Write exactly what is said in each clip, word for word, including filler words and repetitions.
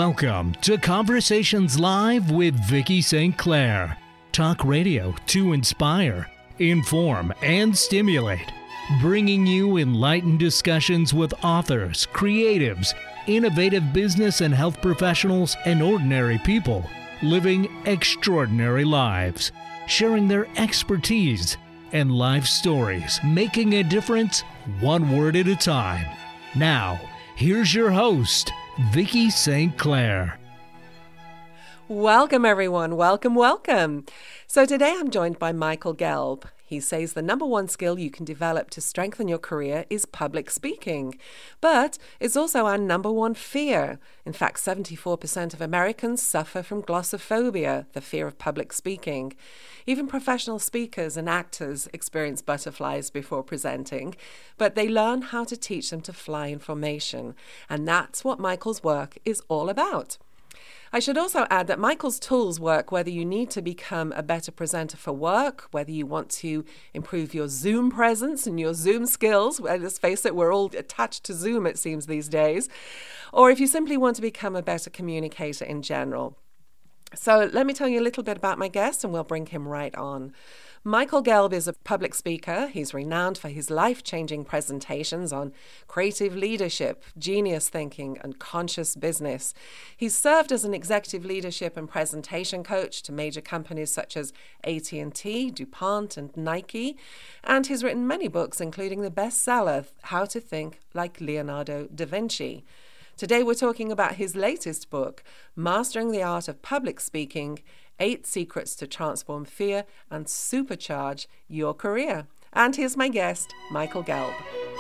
Welcome to Conversations Live with Vicki Saint Clair. Talk radio to inspire, inform, and stimulate. Bringing you enlightened discussions with authors, creatives, innovative business and health professionals, and ordinary people living extraordinary lives, sharing their expertise and life stories, making a difference one word at a time. Now, here's your host, Vicki Saint Clair. Welcome, everyone. Welcome, welcome. So today I'm joined by Michael Gelb. He says the number one skill you can develop to strengthen your career is public speaking. But it's also our number one fear. In fact, seventy-four percent of Americans suffer from glossophobia, the fear of public speaking. Even professional speakers and actors experience butterflies before presenting, but they learn how to teach them to fly in formation. And that's what Michael's work is all about. I should also add that Michael's tools work whether you need to become a better presenter for work, whether you want to improve your Zoom presence and your Zoom skills. Let's face it, we're all attached to Zoom, it seems, these days. Or if you simply want to become a better communicator in general. So let me tell you a little bit about my guest and we'll bring him right on. Michael Gelb is a public speaker. He's renowned for his life-changing presentations on creative leadership, genius thinking, and conscious business. He's served as an executive leadership and presentation coach to major companies such as A T and T, DuPont, and Nike. And he's written many books, including the bestseller, How to Think Like Leonardo da Vinci. Today we're talking about his latest book, Mastering the Art of Public Speaking, Eight Secrets to Transform Fear and Supercharge Your Career. And here's my guest, Michael Gelb.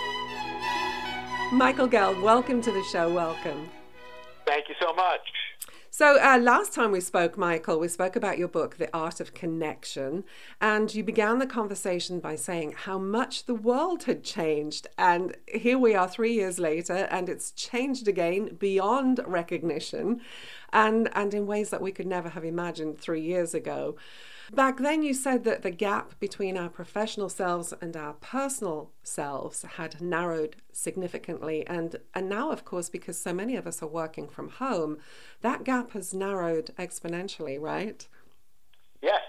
Michael Gelb, welcome to the show. Welcome. Thank you so much. So uh, last time we spoke, Michael, we spoke about your book, The Art of Connection, and you began the conversation by saying how much the world had changed. And here we are three years later, and it's changed again beyond recognition and, and in ways that we could never have imagined three years ago. Back then, you said that the gap between our professional selves and our personal selves had narrowed significantly. And, and now, of course, because so many of us are working from home, that gap has narrowed exponentially, right? Yes.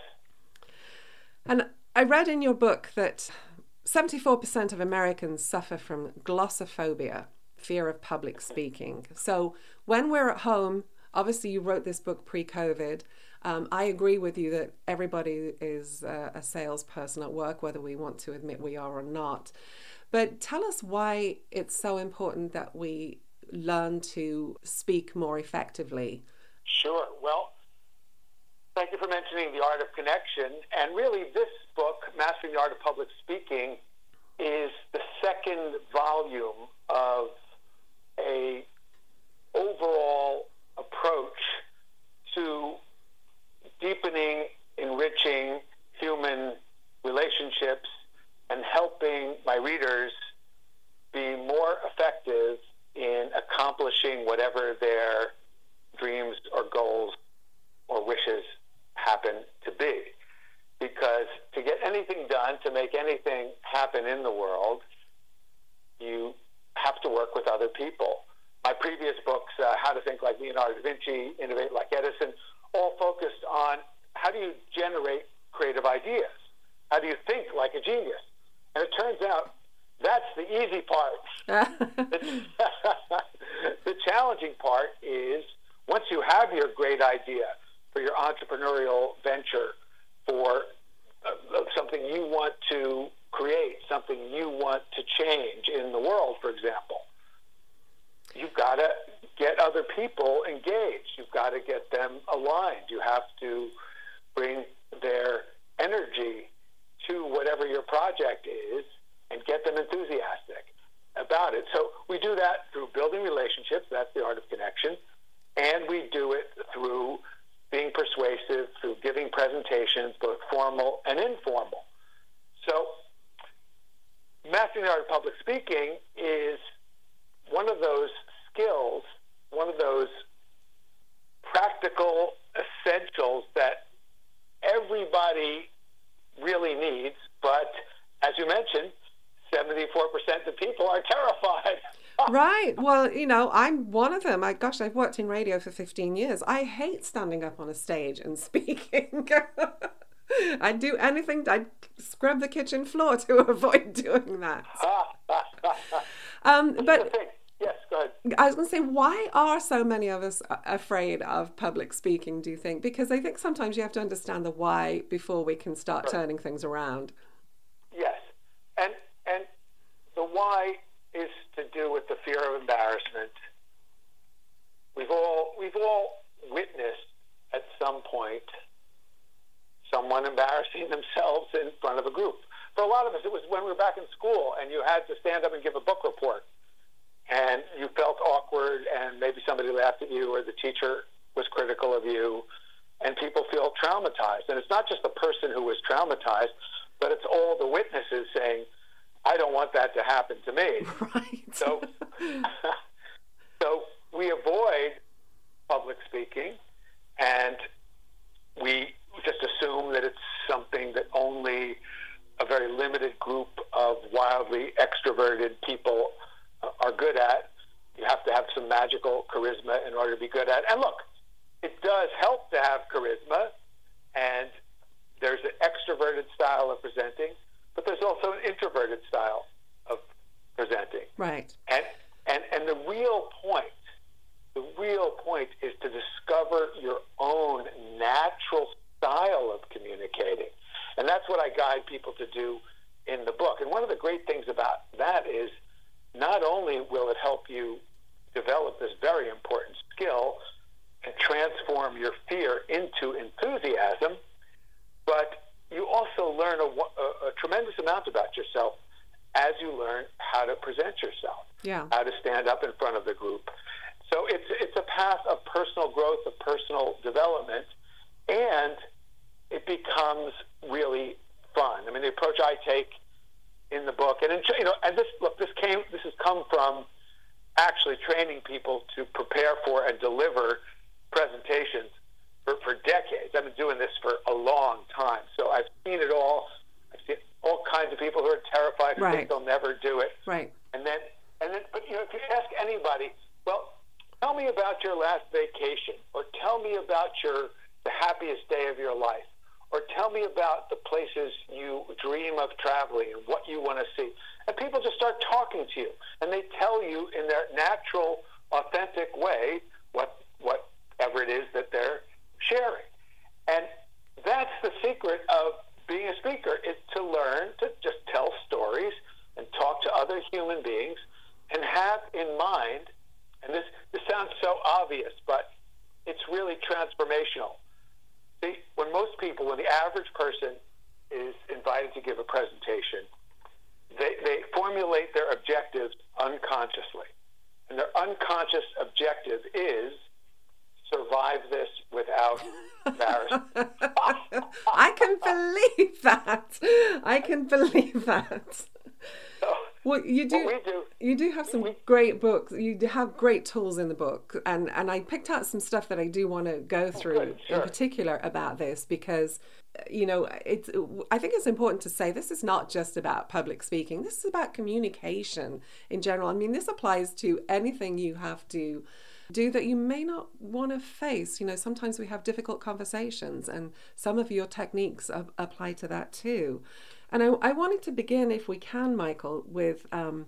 And I read in your book that seventy-four percent of Americans suffer from glossophobia, fear of public speaking. So when we're at home, obviously you wrote this book pre-COVID. Um, I agree with you that everybody is uh, a salesperson at work, whether we want to admit we are or not. But tell us why it's so important that we learn to speak more effectively. Sure. Well, thank you for mentioning The Art of Connection. And really, this book, Mastering the Art of Public Speaking, is the second volume of a overall approach to deepening, enriching human relationships and helping my readers be more effective in accomplishing whatever their dreams or goals or wishes happen to be. Because to get anything done, to make anything happen in the world, you have to work with other people. My previous books, uh, How to Think Like Leonardo da Vinci, Innovate Like Edison, all focused on how do you generate creative ideas? How do you think like a genius? And it turns out that's the easy part. the, the challenging part is once you have your great idea for your entrepreneurial venture, for uh, something you want to create, something you want to change in the world, for example, you've got to get other people engaged. You've got to get them aligned. You have to bring their energy to whatever your project is and get them enthusiastic about it. So we do that through building relationships. That's the art of connection. And we do it through being persuasive, through giving presentations, both formal and informal. So mastering the art of public speaking is one of those skills, one of those practical essentials that everybody really needs, but as you mentioned, seventy-four percent of people are terrified Right. Well, you know, I'm one of them. I, gosh, I've worked in radio for fifteen years. I hate standing up on a stage and speaking. I'd do anything. I'd scrub the kitchen floor to avoid doing that. um, but yes, go ahead. I was going to say, why are so many of us afraid of public speaking, do you think? Because I think sometimes you have to understand the why before we can start right. turning things around. Yes. And and the why is to do with the fear of embarrassment. We've all we've all witnessed at some point someone embarrassing themselves in front of a group. For a lot of us, it was when we were back in school and you had to stand up and give a book report. And you felt awkward, and maybe somebody laughed at you, or the teacher was critical of you, and people feel traumatized. And it's not just the person who was traumatized, but it's all the witnesses saying, I don't want that to happen to me. Right. So, so we avoid public speaking, and we just assume that it's something that only a very limited group of wildly extroverted people are good at. You have to have some magical charisma in order to be good at it. And look, it does help to have charisma, and there's an extroverted style of presenting, but there's also an introverted style of presenting. Right. And and and the real point, the real point is to discover your own natural style of communicating. And that's what I guide people to do in the book. And one of the great things about that is not only will it help you develop this very important skill and transform your fear into enthusiasm, but you also learn a, a, a tremendous amount about yourself as you learn how to present yourself, yeah. how to stand up in front of the group. So it's it's a path of personal growth, of personal development, and it becomes really fun. I mean, the approach I take in the book, and in, you know, and this look, this came, this has come from actually training people to prepare for and deliver presentations for, for decades. I've been doing this for a long time, so I've seen it all. I've seen all kinds of people who are terrified who right. think they'll never do it. Right. And then, and then, but you know, if you ask anybody, well, tell me about your last vacation, or tell me about your the happiest day of your life, or tell me about the places you dream of traveling and what you want to see. And people just start talking to you, and they tell you in their natural, authentic way what whatever it is that they're sharing. And that's the secret of being a speaker, is to learn to just tell stories and talk to other human beings and have in mind, and this, this sounds so obvious, but it's really transformational. See, when most people, when the average person is invited to give a presentation, they, they formulate their objectives unconsciously. And their unconscious objective is survive this without embarrassment. I can believe that. I can believe that. So, well, you do, we do. You do have some we, great books. You have great tools in the book, and and I picked out some stuff that I do want to go through oh, good, sure. in particular about this, because you know it's. I think it's important to say this is not just about public speaking. This is about communication in general. I mean, this applies to anything you have to do that you may not want to face. You know, sometimes we have difficult conversations, and some of your techniques ab- apply to that too. And I, I wanted to begin, if we can, Michael, with um,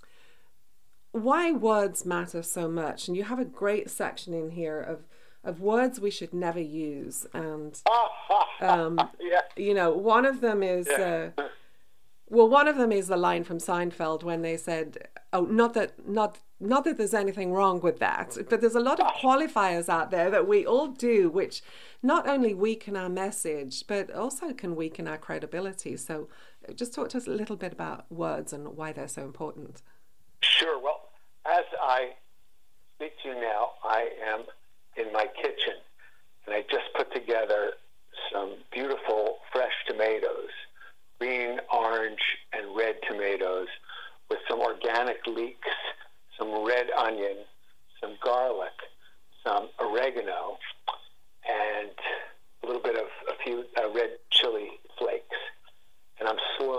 why words matter so much. And you have a great section in here of, of words we should never use. And, um, yeah. you know, one of them is, yeah. uh, well, one of them is the line from Seinfeld when they said, oh, not that, not, not that there's anything wrong with that, but there's a lot of qualifiers out there that we all do, which not only weaken our message, but also can weaken our credibility. So just talk to us a little bit about words and why they're so important. Sure. Well, as I speak to you now, I am in my kitchen, and I just put together some beautiful fresh tomatoes, green, orange, and red tomatoes, with some organic leeks, some red onion, some garlic, some oregano, and a little bit of a few uh, red chili flakes. And I'm slow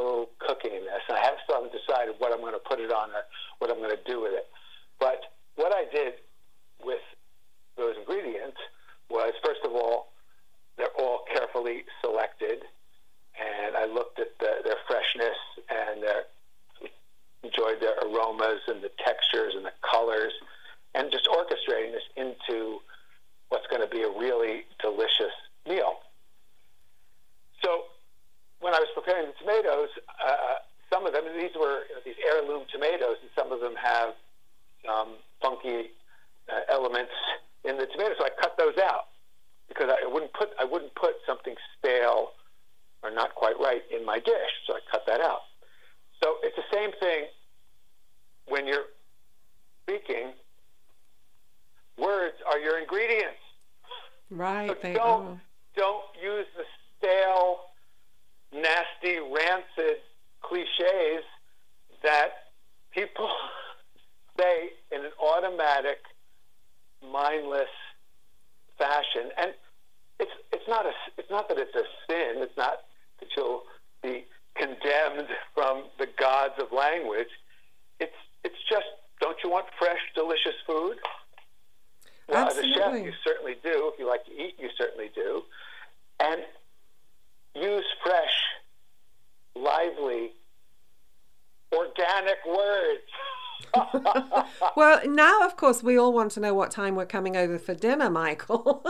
cooking this, and I have still haven't decided what I'm going to put it on or what I'm going to do with it. But what I did with those ingredients was, first of all, they're all carefully selected, and I looked at the, their freshness and their, enjoyed their aromas and the textures and the colors, and just orchestrating this into what's going to be a really delicious meal. So when I was preparing the tomatoes, uh, some of them, these were you know, these heirloom tomatoes, and some of them have um, funky uh, elements in the tomatoes. So I cut those out because I wouldn't put I wouldn't put something stale or not quite right in my dish. So I cut that out. So it's the same thing when you're speaking. Words are your ingredients. Right. So they don't are. don't use the stale, nasty, rancid cliches that people say in an automatic, mindless fashion. And it's it's not a it's not that it's a sin. It's not that you'll be condemned from the gods of language. It's it's just, don't you want fresh, delicious food? Well, Absolutely. As a chef, you certainly do. If you like to eat, you certainly do. And use fresh, lively, organic words. Well, now, of course, we all want to know what time we're coming over for dinner, Michael.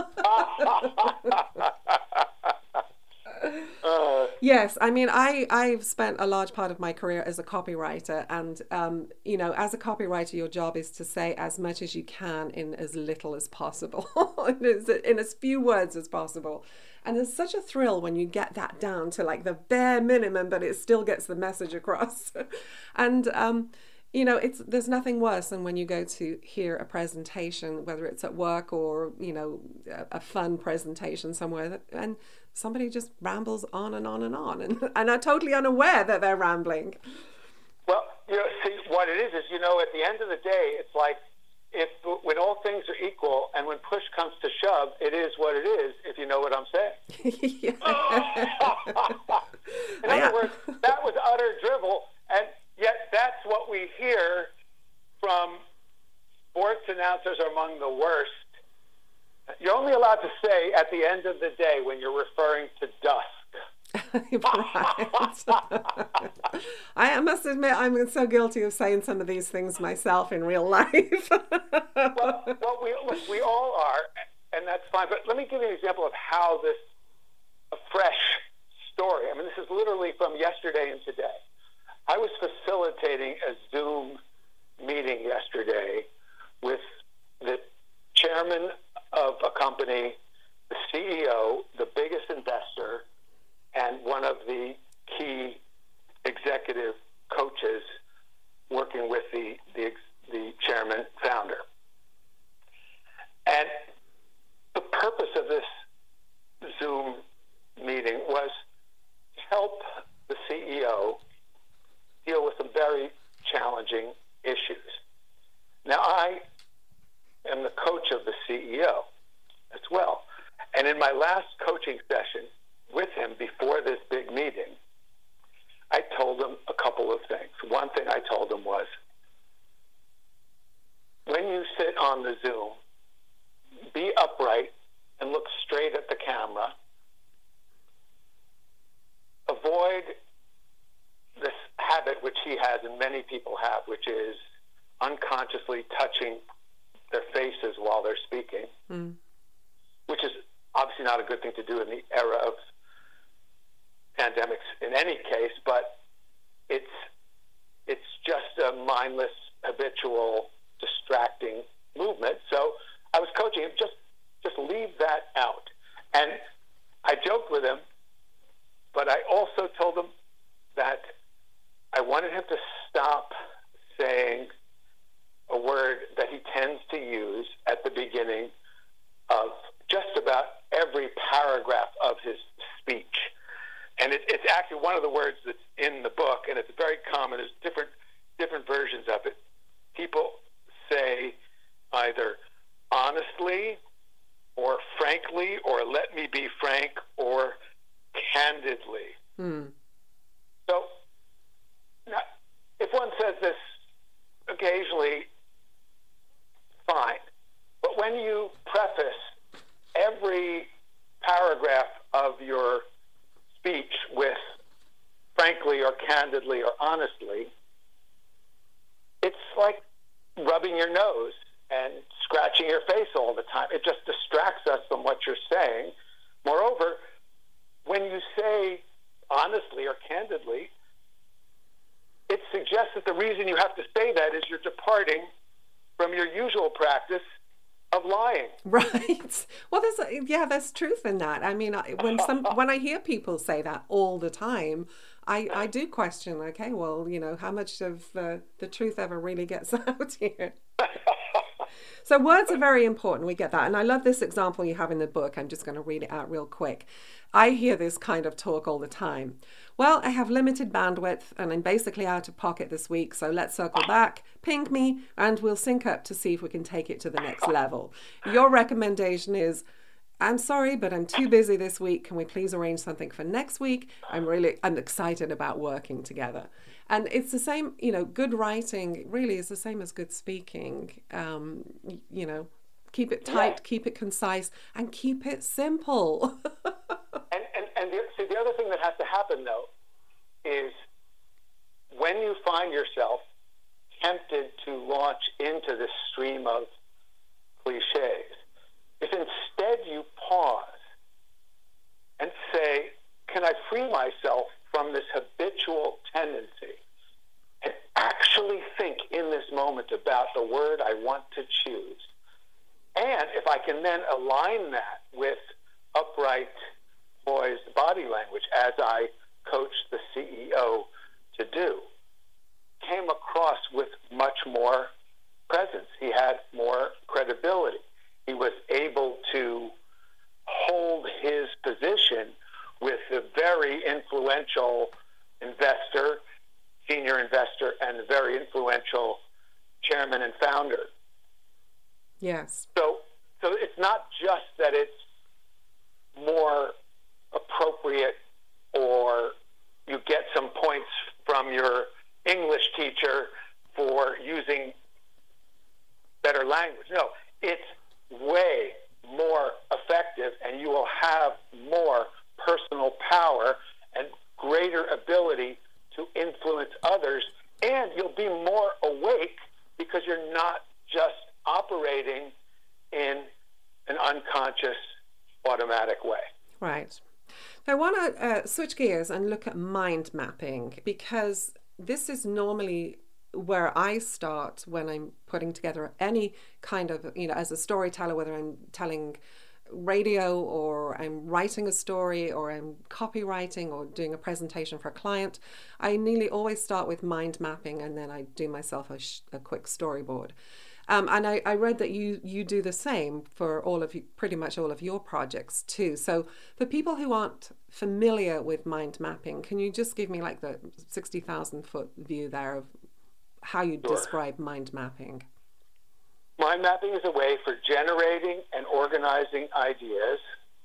uh, Yes, I mean, I, I've spent a large part of my career as a copywriter, and, um, you know, as a copywriter, your job is to say as much as you can in as little as possible, in, as, in as few words as possible. And there's such a thrill when you get that down to like the bare minimum, but it still gets the message across. And, um, you know, it's there's nothing worse than when you go to hear a presentation, whether it's at work or, you know, a, a fun presentation somewhere, that, and somebody just rambles on and on and on, and, and are totally unaware that they're rambling. Well, you know, see, what it is is, you know, at the end of the day, it's like, if when all things are equal and when push comes to shove, it is what it is, if you know what I'm saying. In other Yeah. words, that was utter drivel, and yet that's what we hear from sports announcers are among the worst. You're only allowed to say at the end of the day when you're referring to dusk. Right. I must admit, I'm so guilty of saying some of these things myself in real life. well, well we, look, we all are, and that's fine. But let me give you an example of how this, a fresh story. I mean, this is literally from yesterday and today. I was facilitating a Zoom meeting yesterday with the chairman of a company, the C E O, the biggest investor, and one of the key executive coaches working with the, the, the chairman founder. And the purpose of this Zoom meeting was to help the C E O deal with some very challenging issues. Now, I am the coach of the C E O as well. And in my last coaching session with him before this big meeting, I told him a couple of things. One thing I told him was, when you sit on the Zoom, be upright and look straight at the camera. Avoid this habit, which he has and many people have, which is unconsciously touching their faces while they're speaking, mm. which is obviously not a good thing to do in the era of pandemics in any case, but it's it's just a mindless, habitual, distracting movement. So I was coaching him, just just leave that out. And I joked with him, but I also told him that I wanted him to stop saying a word that he tends to use at the beginning of just about every paragraph of his speech. And it, it's actually one of the words that's in the book, and it's very common. There's different different versions of it. People say either honestly or frankly or let me be frank or candidly. Mm. So truthfully or candidly or honestly, it's like rubbing your nose and scratching your face all the time. It just distracts us from what you're saying. Moreover, when you say honestly or candidly, it suggests that the reason you have to say that is you're departing from your usual practice of lying. Right. Well, there's yeah, there's truth in that. I mean, I- when some when I hear people say that all the time, I, I do question. Okay, well, you know, how much of uh, the truth ever really gets out here? So words are very important. We get that. And I love this example you have in the book. I'm just going to read it out real quick. I hear this kind of talk all the time. Well, I have limited bandwidth and I'm basically out of pocket this week. So let's circle back, ping me, and we'll sync up to see if we can take it to the next level. Your recommendation is, I'm sorry, but I'm too busy this week. Can we please arrange something for next week? I'm really, I'm excited about working together. And it's the same, you know, good writing really is the same as good speaking. Um, you know, keep it tight, Yeah. keep it concise, and keep it simple. And, and, and the, see, the other thing that has to happen, though, is when you find yourself tempted to launch into this stream of cliches, if instead you pause and say, can I free myself from this habitual tendency and actually think in this moment about the word I want to choose? And if I can then align that with upright, poised body language, as I coached the C E O to do, came across with much more presence. He had more credibility. He was able to hold his position with the very influential investor, senior investor, and the very influential chairman and founder. Yes. So, so it's not just that it's more appropriate or you get some points from your English teacher for using better language. No, it's way more effective, and you will have more personal power and greater ability to influence others, and you'll be more awake because you're not just operating in an unconscious, automatic way. Right. I want to uh, switch gears and look at mind mapping, because this is normally where I start when I'm putting together any kind of, you know, as a storyteller, whether I'm telling radio or I'm writing a story or I'm copywriting or doing a presentation for a client. I nearly always start with mind mapping, and then I do myself a, sh- a quick storyboard. Um, and I, I read that you you do the same for all of you, pretty much all of your projects too. So for people who aren't familiar with mind mapping, can you just give me like the sixty thousand foot view there of how you Sure. describe mind mapping? Mind mapping is a way for generating and organizing ideas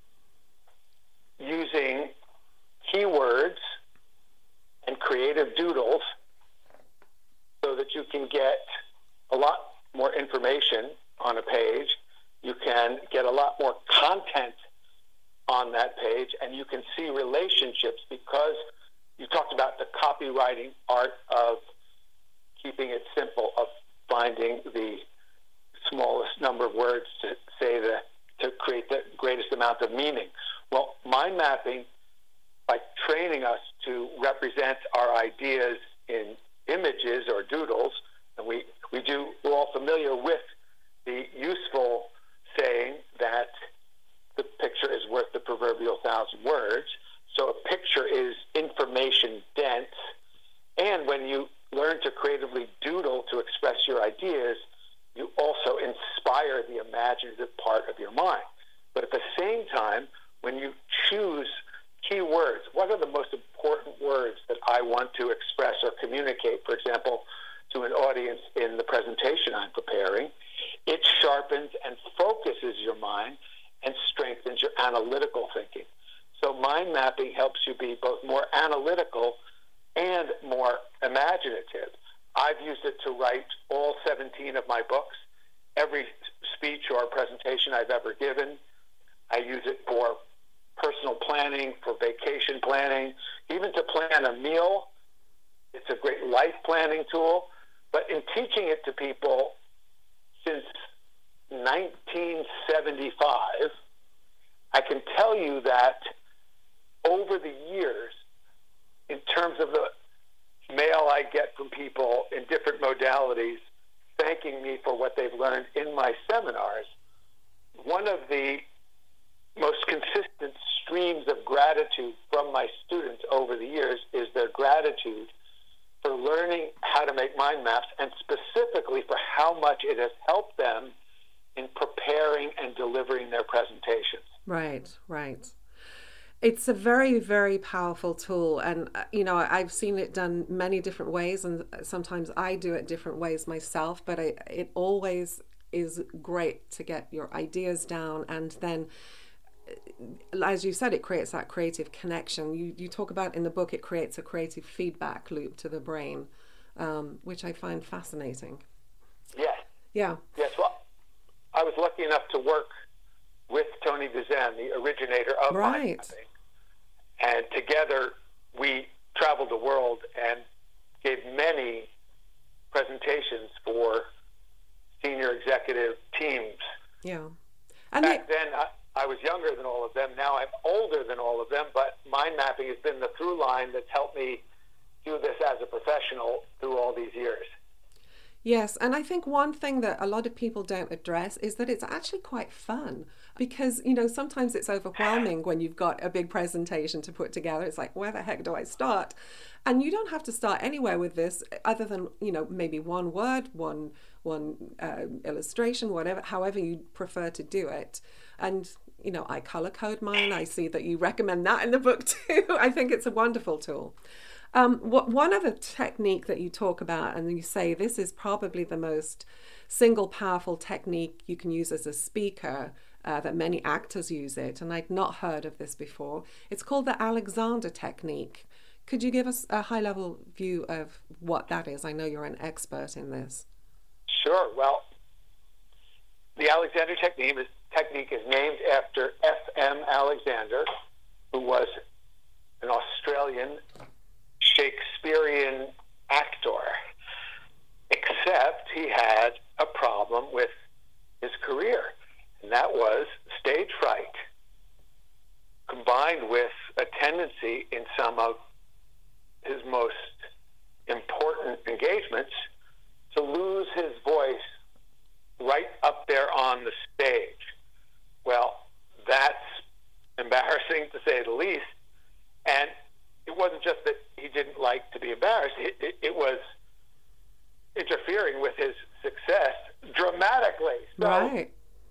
using keywords and creative doodles so that you can get a lot more information on a page. You can get a lot more content on that page, and you can see relationships, because you talked about the copywriting art of keeping it simple, of finding the smallest number of words to say the to create the greatest amount of meaning. Well, mind mapping, by training us to represent our ideas in images or doodles, and we, we do, we're all familiar with the useful saying that the picture is worth the proverbial thousand words. So a picture is information dense, and when you learn to creatively doodle to express your ideas, you also inspire the imaginative part of your mind. But at the same time, when you choose key words, what are the most important words that I want to express or communicate, for example, to an audience in the presentation I'm preparing, it sharpens and focuses your mind and strengthens your analytical thinking. So mind mapping helps you be both more analytical and more imaginative. I've used it to write all seventeen of my books. Every speech or presentation I've ever given, I use it for personal planning, for vacation planning, even to plan a meal It's a great life planning tool. But in teaching it to people since nineteen seventy-five, I can tell you that over the years, in terms of the mail I get from people in different modalities thanking me for what they've learned in my seminars, one of the most consistent streams of gratitude from my students over the years is their gratitude for learning how to make mind maps, and specifically for how much it has helped them in preparing and delivering their presentations. Right, right. It's a very, very powerful tool. And, uh, you know, I've seen it done many different ways, and sometimes I do it different ways myself, but I, it always is great to get your ideas down. And then, as you said, it creates that creative connection. You, you talk about in the book, it creates a creative feedback loop to the brain, um, which I find fascinating. Yes. Yeah. Yes. Well, I was lucky enough to work with Tony Buzan, the originator of right. mind mapping. And together we traveled the world and gave many presentations for senior executive teams. Yeah. And Back they- then, I, I was younger than all of them. Now I'm older than all of them, but mind mapping has been the through line that's helped me do this as a professional through all these years. Yes, and I think one thing that a lot of people don't address is that it's actually quite fun, because, you know, sometimes it's overwhelming when you've got a big presentation to put together. It's like, where the heck do I start? And you don't have to start anywhere with this other than, you know, maybe one word, one one uh, illustration, whatever, however you prefer to do it. And, you know, I color code mine. I see that you recommend that in the book too. I think it's a wonderful tool. Um, what, one other technique that you talk about, and you say this is probably the most single powerful technique you can use as a speaker, uh, that many actors use it, and I'd not heard of this before. It's called the Alexander technique. Could you give us a high-level view of what that is? I know you're an expert in this. Sure. Well, the Alexander technique is, technique is named after F M Alexander, who was an Australian Shakespearean actor, except he had a problem with his career, and that was stage fright, combined with a tendency in some of his most important engagements to lose his voice right up there on the stage. Well, that's embarrassing to say the least, and it wasn't just that he didn't like to be embarrassed. It, it, it was interfering with his success dramatically. So right.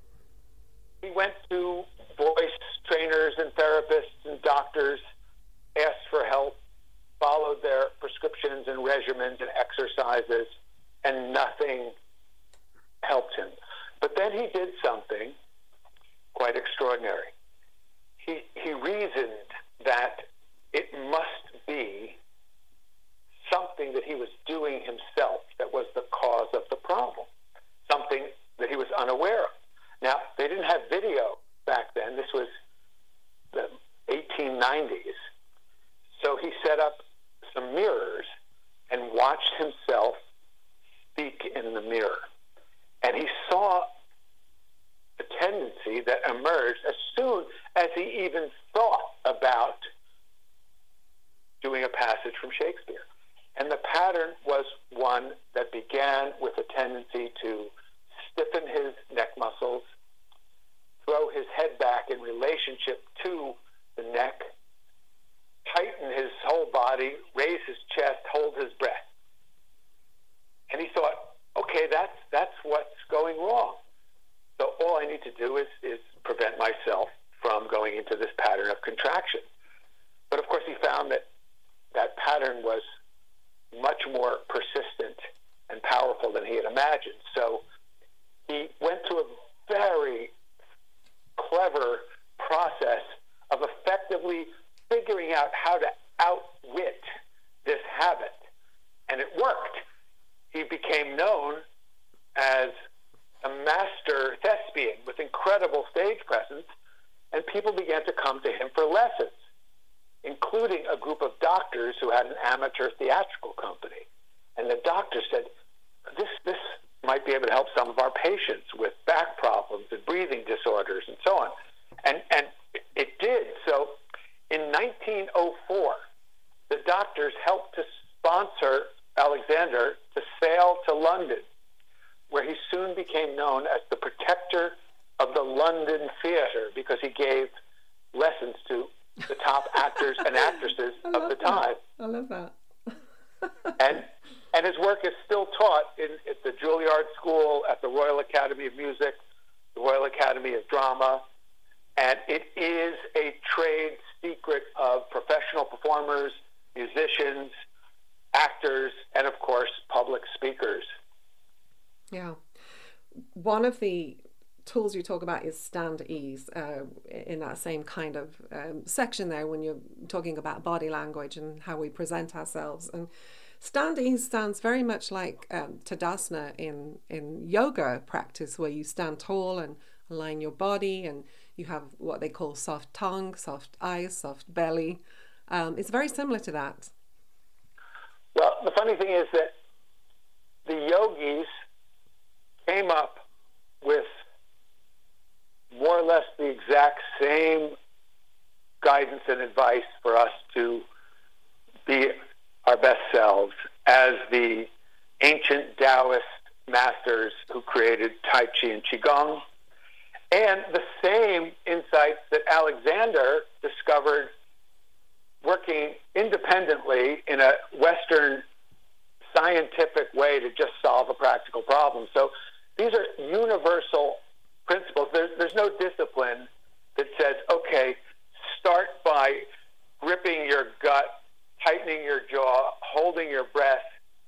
He went to voice trainers and therapists and doctors, asked for help, followed their prescriptions and regimens and exercises, and nothing helped him. But then he did something quite extraordinary. He, he reasoned that it must be something that he was doing himself that was the cause of the problem, something that he was unaware of. Now, they didn't have video back then. This was the eighteen nineties. So he set up some mirrors and watched himself speak in the mirror. And he saw a tendency that emerged as soon as he even thought about doing a passage from Shakespeare. And the pattern was one that began with a tendency to stiffen his neck muscles, throw his head back in relationship to the neck, tighten his whole body, raise his chest, hold his breath. And he thought, okay, that's that's what's going wrong. So all I need to do is, is prevent myself from going into this pattern of contraction. But of course he found that that pattern was much more persistent and powerful than he had imagined. So he went through a very clever process of effectively figuring out how to outwit this habit. And it worked. He became known as a master thespian with incredible stage presence, and people began to come to him for lessons, including a group of doctors doctors who had an amateur theatrical company. And the doctor said, this this might be able to help some of our patients with back problems and breathing disorders and so on. And, and it did. So in nineteen oh four, the doctors helped to sponsor Alexander to sail to London, where he soon became known as the protector of the London theater, because he gave lessons to the top actors and actresses of the time. That. I love that. and and his work is still taught in at the Juilliard School, at the Royal Academy of Music, the Royal Academy of Drama, and it is a trade secret of professional performers, musicians, actors, and of course, public speakers. Yeah. One of the tools you talk about is stand ease, uh, in that same kind of um, section there when you're talking about body language and how we present ourselves. And stand ease sounds very much like um, Tadasana in, in yoga practice, where you stand tall and align your body, and you have what they call soft tongue, soft eyes, soft belly. Um, it's very similar to that. Well, the funny thing is that the yogis came up with more or less the exact same guidance and advice for us to be our best selves as the ancient Taoist masters who created Tai Chi and Qigong, and the same insights that Alexander discovered working independently in a Western scientific way to just solve a practical problem. So these are universal principles. There's, there's no discipline that says, okay, start by gripping your gut, tightening your jaw, holding your breath,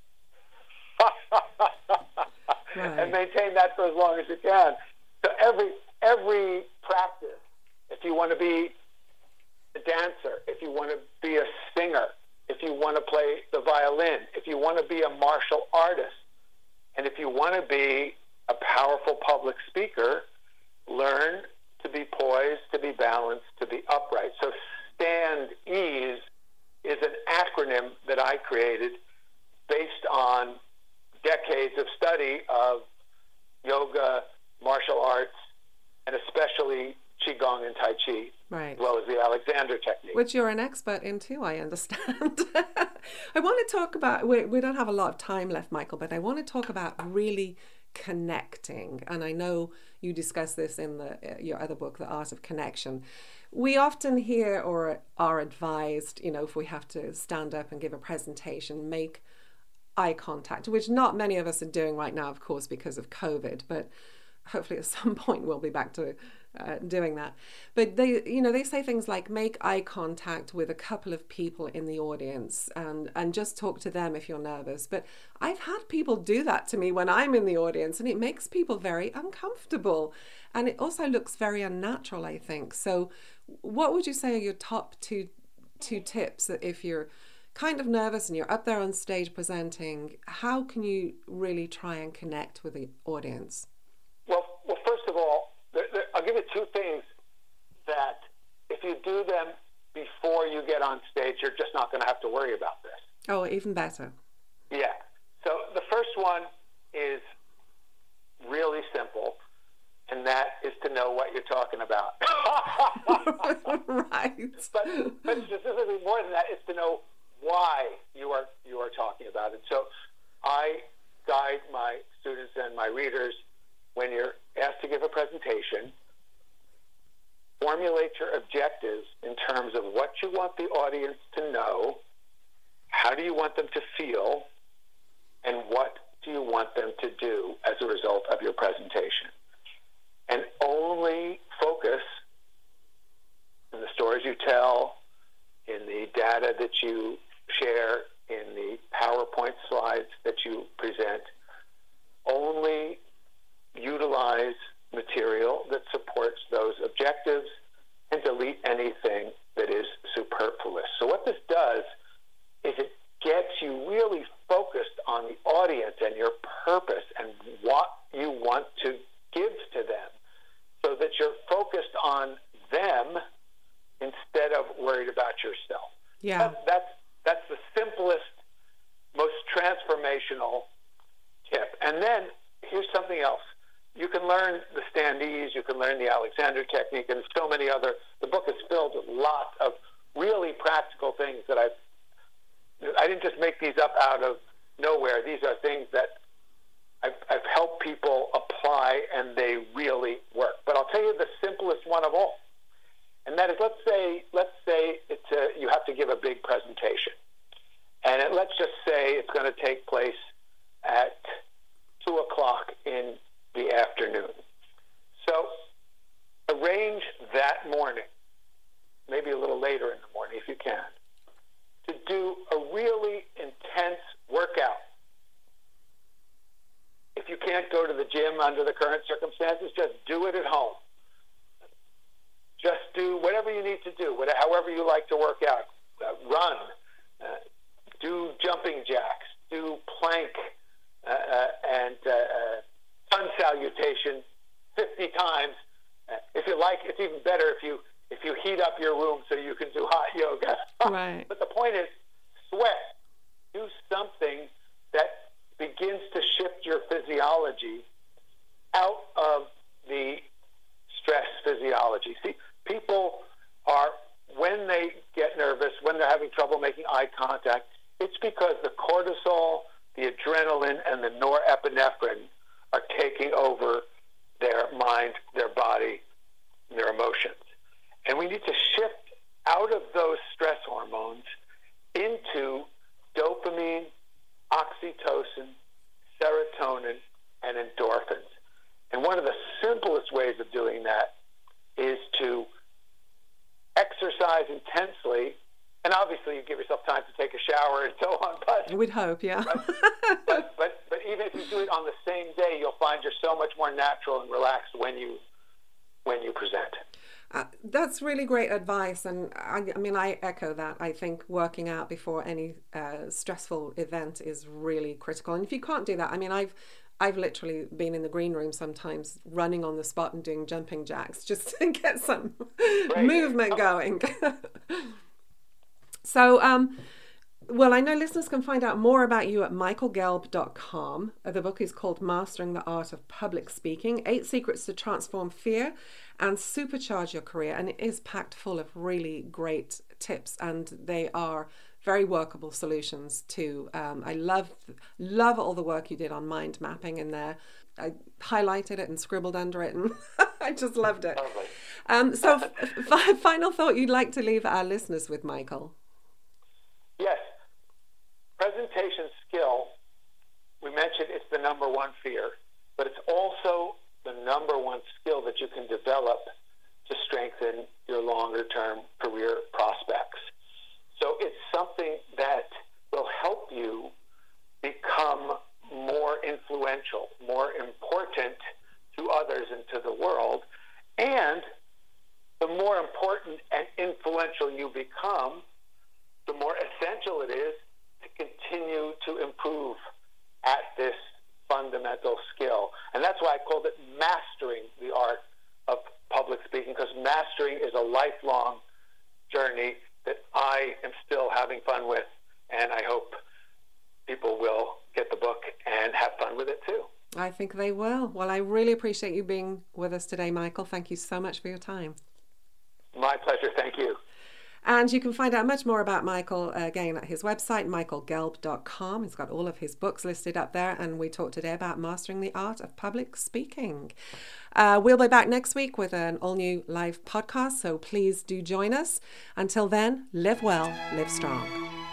right, and maintain that for as long as you can. So every every practice, if you want to be a dancer, if you want to be a singer, if you want to play the violin, if you want to be a martial artist, and if you want to be a powerful public speaker, learn to be poised, to be balanced, to be upright. So stand ease is an acronym that I created based on decades of study of yoga, martial arts, and especially Qigong and Tai Chi, right, as well as the Alexander technique. Which you're an expert in too, I understand. I want to talk about, we, we don't have a lot of time left, Michael, but I want to talk about really connecting. And I know you discuss this in the your other book, The Art of Connection. We often hear or are advised, you know, if we have to stand up and give a presentation, make eye contact, which not many of us are doing right now, of course, because of COVID, but hopefully at some point we'll be back to uh, doing that. But they, you know, they say things like make eye contact with a couple of people in the audience and, and just talk to them if you're nervous. But I've had people do that to me when I'm in the audience, and it makes people very uncomfortable. And it also looks very unnatural, I think. So what would you say are your top two two tips that if you're kind of nervous and you're up there on stage presenting, how can you really try and connect with the audience? Well, well, first of all, there, there, I'll give you two things that if you do them before you get on stage, you're just not going to have to worry about this. Oh, even better. Yeah. So the first one is really simple, and that is to know what you're talking about. Right. But, but specifically more than that, is to know why you are you are talking about it. So I guide my students and my readers, when you're asked to give a presentation, formulate your objectives in terms of what you want the audience to know, how do you want them to feel, and what do you want them to do as a result of your presentation. And only focus in the stories you tell, in the data that you share, in the PowerPoint slides that you present. Only utilize material that supports those objectives and delete anything that is superfluous. So what this does is it gets you really focused on the audience and your purpose and what you want to give to them, so that you're focused on them instead of worried about yourself. Yeah. That, that's That's the simplest, most transformational tip. And then here's something else. You can learn the standees, you can learn the Alexander technique, and so many other. The book is filled with lots of really practical things that I've. I didn't just make these up out of nowhere. These are things that I've, I've helped people apply, and they really work. But I'll tell you the simplest one of all, and that is, let's say, let's say it's a, you have to give a big presentation, and it, let's just say it's going to take place at two o'clock in the afternoon. So arrange that morning, maybe a little later in the morning if you can, to do a really intense workout. If you can't go to the gym under the current circumstances, just do it at home. Just do whatever you need to do, whatever, however you like to work out. Uh, run, uh, do jumping jacks, do plank, uh, uh, and uh, uh, sun salutation fifty times. Uh, if you like, it's even better if you if you heat up your room so you can do hot yoga. Right. But the point is, sweat. Do something that begins to shift your physiology out of the stress physiology. See, people are, when they get nervous, when they're having trouble making eye contact, it's because the cortisol, the adrenaline, and the norepinephrine are taking over their mind, their body, and their emotions. And we need to shift out of those stress hormones into dopamine, oxytocin, serotonin, and endorphins. And one of the simplest ways of doing that is to exercise intensely, and obviously you give yourself time to take a shower and so on. But We'd hope, yeah. but, but, but, but even if you do it on the same day, you'll find you're so much more natural and relaxed when you when you present. Uh, that's really great advice, and I, I mean, I echo that. I think working out before any uh, stressful event is really critical. And if you can't do that, I mean, I've I've literally been in the green room sometimes, running on the spot and doing jumping jacks just to get some right. movement going. So, um, well, I know listeners can find out more about you at michael gelb dot com. The book is called Mastering the Art of Public Speaking, Eight Secrets to Transform Fear and Supercharge Your Career. And it is packed full of really great tips, and they are very workable solutions too. Um, I love, love all the work you did on mind mapping in there. I highlighted it and scribbled under it, and I just loved it. Um, so f- final thought you'd like to leave our listeners with, Michael? Yes. Presentation skill, we mentioned it's the number one fear, but it's also the number one skill that you can develop to strengthen your longer-term career prospects. So it's something that will help you become more influential, more important to others and to the world. And the more important and influential you become, the more essential it is to continue to improve at this fundamental skill. And that's why I called it mastering the art of public speaking, because mastering is a lifelong journey that I am still having fun with, and I hope people will get the book and have fun with it too. I think they will. Well, I really appreciate you being with us today, Michael. Thank you so much for your time. My pleasure. Thank you. And you can find out much more about Michael, uh, again, at his website, michael gelb dot com. He's got all of his books listed up there, and we talked today about mastering the art of public speaking. Uh, we'll be back next week with an all-new live podcast, so please do join us. Until then, live well, live strong.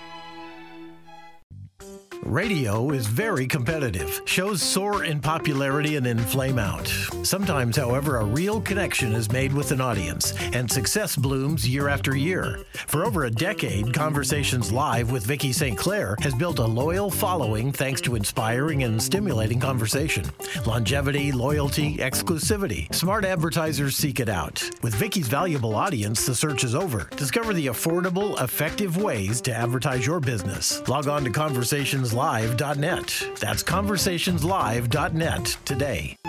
Radio is very competitive. Shows soar in popularity and then flame out. Sometimes, however, a real connection is made with an audience, and success blooms year after year. For over a decade, Conversations Live with Vicki Saint Clair has built a loyal following thanks to inspiring and stimulating conversation. Longevity, loyalty, exclusivity. Smart advertisers seek it out. With Vicki's valuable audience, the search is over. Discover the affordable, effective ways to advertise your business. Log on to conversations live dot net. That's conversationslive dot net today.